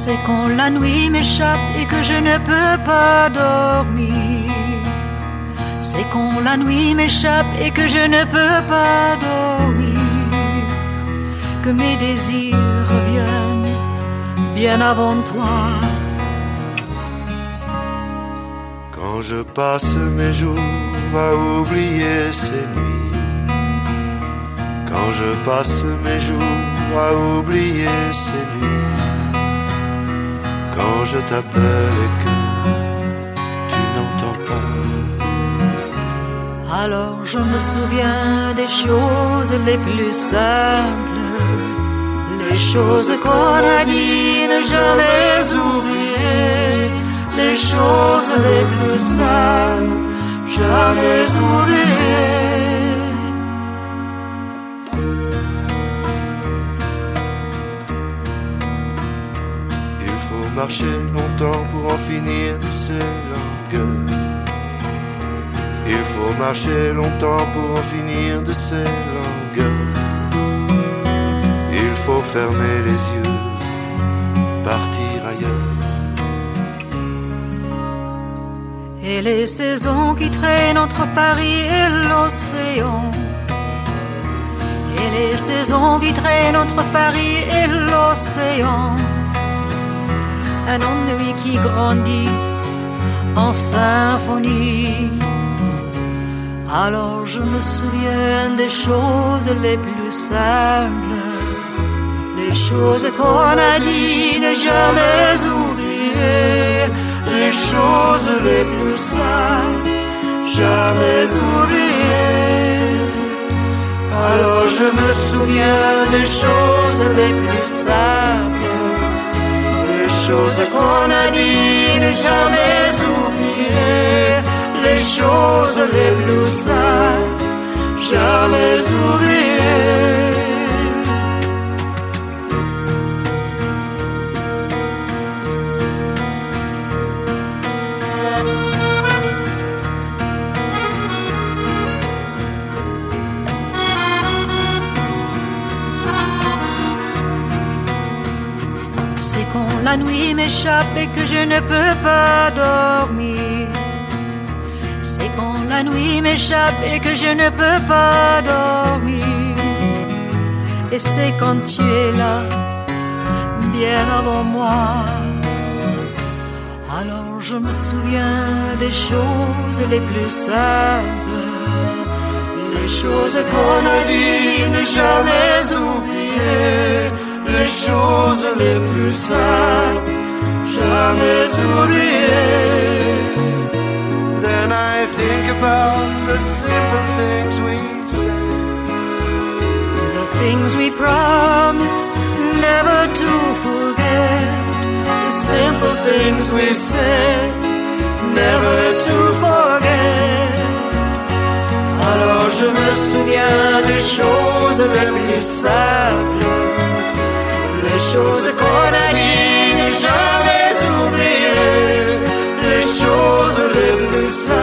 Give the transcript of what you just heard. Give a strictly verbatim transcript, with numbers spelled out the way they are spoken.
C'est quand la nuit m'échappe et que je ne peux pas dormir. C'est quand la nuit m'échappe et que je ne peux pas dormir, que mes désirs reviennent bien avant toi. Quand je passe mes jours à oublier ces nuits, quand je passe mes jours à oublier ces nuits, quand je t'appelle et que tu n'entends pas, alors je me souviens des choses les plus simples, les choses qu'on a dit ne jamais oublier, les choses les plus simples, jamais oubliées. Il faut marcher longtemps pour en finir de ces longueurs. Il faut marcher longtemps pour en finir de ces longueurs. Il faut fermer les yeux, partir ailleurs. Et les saisons qui traînent entre Paris et l'océan, et les saisons qui traînent entre Paris et l'océan, un ennui qui grandit en symphonie. Alors je me souviens des choses les plus simples, les choses qu'on a dit ne jamais oublier, les choses les plus simples, jamais oubliées. Alors je me souviens des choses les plus simples, les choses qu'on a dit ne jamais oublier, les choses les plus simples, jamais oubliées. C'est quand la nuit m'échappe et que je ne peux pas dormir. C'est quand la nuit m'échappe et que je ne peux pas dormir. Et c'est quand tu es là, bien avant moi. Alors je me souviens des choses les plus simples, les choses qu'on a dit ne jamais oublier, les choses les plus simples, jamais oubliées. Then I think about the simple things we say, the things we promised never to forget, the simple things we said never to forget. Alors je me souviens des choses les plus simples, les choses qu'on a dit ne jamais oublier, les choses les plus simples,